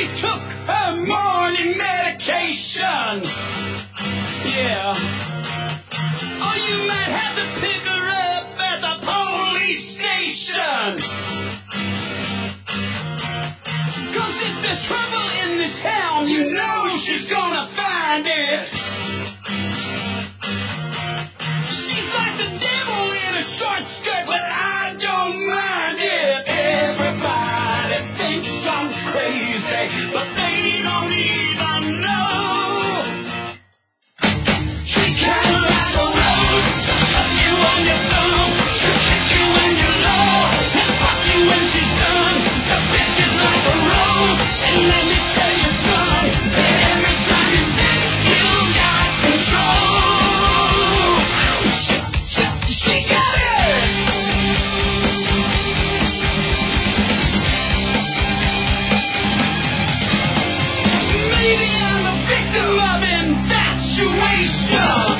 she took her morning medication. Yeah. Oh, you might have to pick her up at the police station. 'Cause if there's trouble in this town, you know she's gonna find it. She's like the devil in a short skirt, but I don't mind it. Everybody thinks I'm crazy, but they don't even know. She's kinda like a rose. She'll cut you on your thumb. She'll kick you when you're low and fuck you when she's done. The bitch is like a rose, and let me tell you, son, that every time you think you got control, she got it. Maybe I'm a victim of infatuation.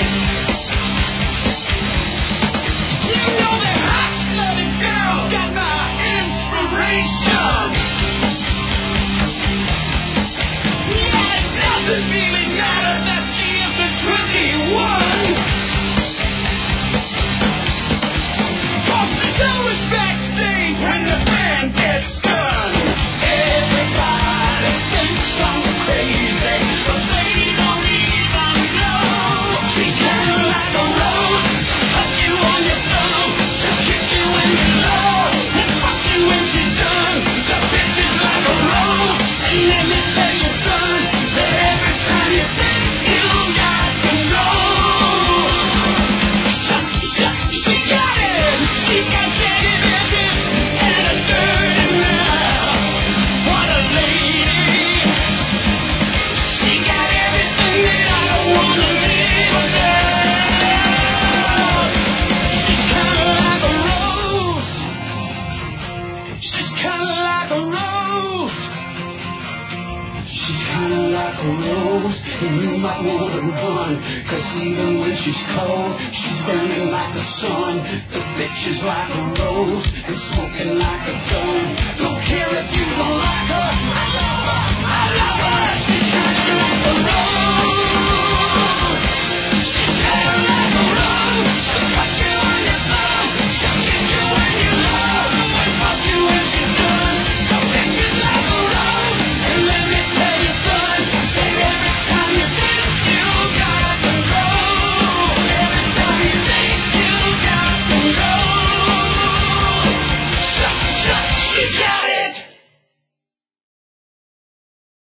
You know that hot-blooded girl's got my inspiration. Yeah, it doesn't really matter that she isn't 21. 'Cause she's always backstage when the band gets done. Everybody thinks I'm crazy, but they don't even know. She's kinda like a rose. She'll cut you on your thumb. She'll kick you when you're low and fuck you when she's done. The bitch is like a rose, and let me tell you, son, that every time you think you got control, she got it. She got jagged edges and a dirty mouth. What a lady. She got everything that I don't wanna live without. She's kinda like a rose. She's kinda like a rose. She's kinda like a rose, and you might wanna run, 'cause even when she's cold, she's burning like the sun. The bitch is like a rose, and smoking like a gun. Don't care if you don't